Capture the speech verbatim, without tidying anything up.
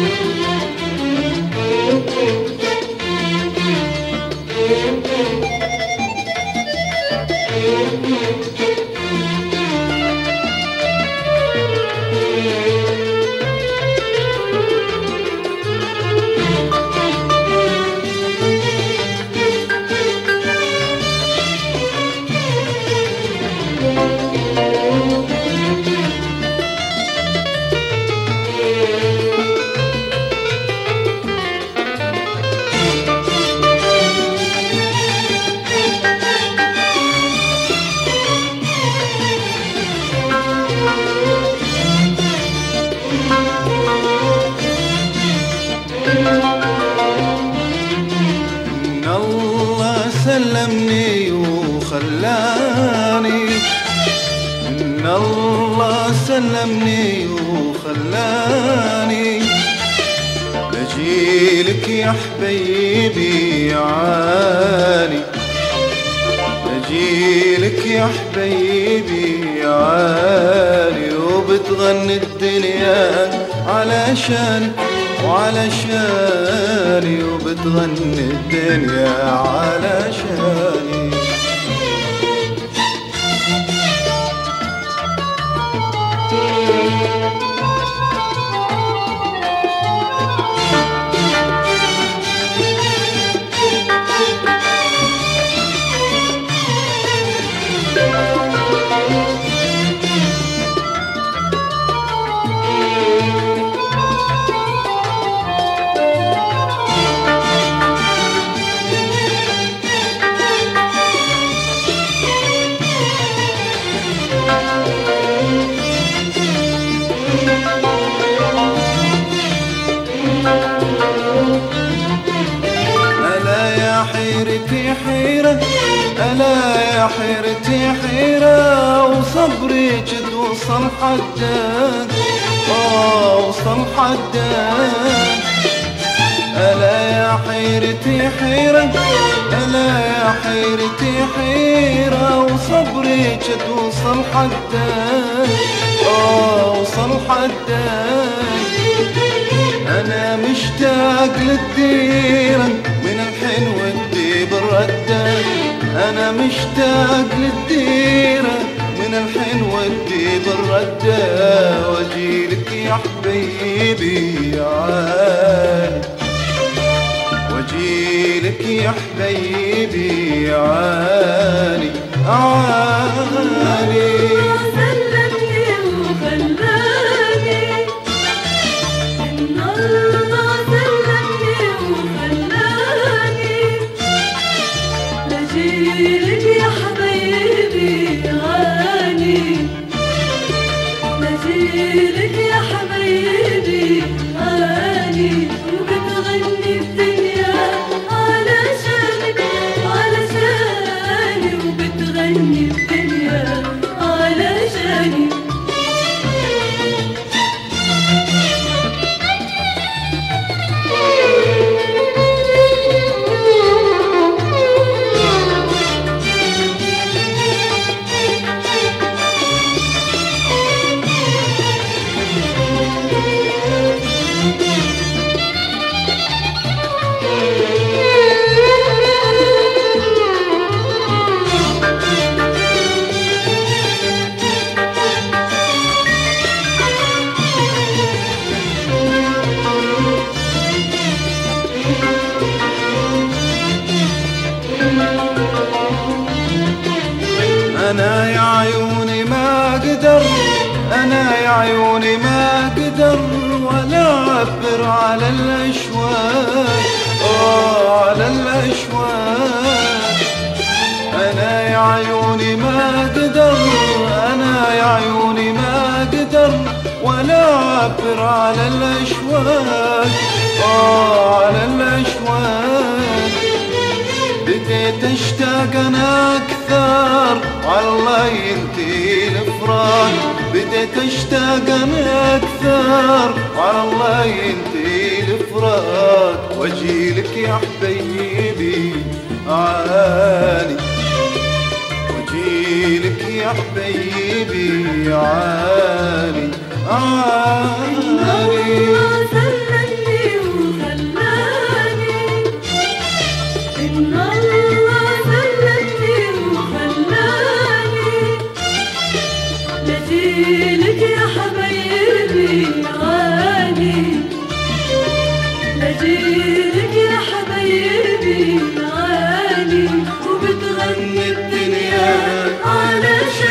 سلمني وخلاني، إن الله سلمني وخلاني لجيلك يا حبيبي عاني، لجيلك يا حبيبي عاني، وبتغني الدنيا علشاني وعلشاني، وبتغني الدنيا علشاني. حيرتي حيرة، ألا يا حيرتي حيرة، وصبري جد وصل حدك، آه وصل حدك. ألا يا حيرتي حيرة، ألا يا حيرتي حيرة، وصبري جد وصل حدك، آه وصل حدك. أنا مشتاق للديرة من الحين ودي بالردة، أنا مشتاق للديرة من الحين ودي بالردة، واجيلك يا حبيبي عاني، واجيلك يا حبيبي عاني عاني. لجيلك يا حبيبي عاني، لجيلك يا حبيبي عاني، وبتغني الدنيا علشانك علشاني، وبتغني الدنيا علشاني. أنا يا عيوني ما أقدر، أنا يا عيوني ما أقدر ولا أعبر على الأشواق، آه على الأشواق. أنا يا عيوني ما أقدر، أنا يا عيوني ما أقدر ولا أعبر على الأشواق، آه على الأشواق. بديت اشتاق انا اكثر والله ينتهي الفراق، بديت اشتاق انا اكثر والله ينتهي الفراق، واجيلك يا حبيبي عاني، واجيلك يا حبيبي عاني عاني. أجيلك يا حبيبي عاني وبتغني الدنيا علشاني